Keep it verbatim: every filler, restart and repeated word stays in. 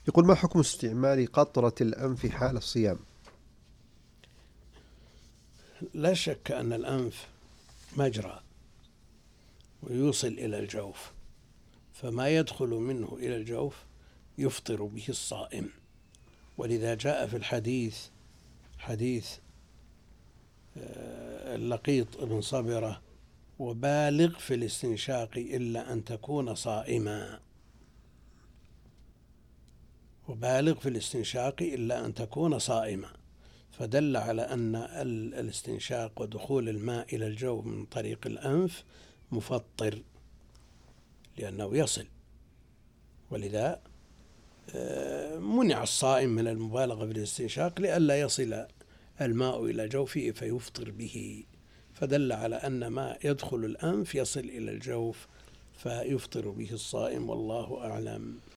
يقول: ما حكم استعمال قطرة الأنف حال الصيام؟ لا شك أن الأنف مجرى ويوصل إلى الجوف، فما يدخل منه إلى الجوف يفطر به الصائم. ولذا جاء في الحديث حديث اللقيط بن صبرة: وبالغ في الاستنشاق إلا أن تكون صائما. وبالغ في الاستنشاق إلا أن تكون صائما، فدل على أن الاستنشاق ودخول الماء إلى الجوف من طريق الأنف مفطر، لأنه يصل. ولذا منع الصائم من المبالغة في الاستنشاق لئلا يصل الماء إلى جوفه فيفطر به، فدل على أن ما يدخل الأنف يصل إلى الجوف فيفطر به الصائم، والله أعلم.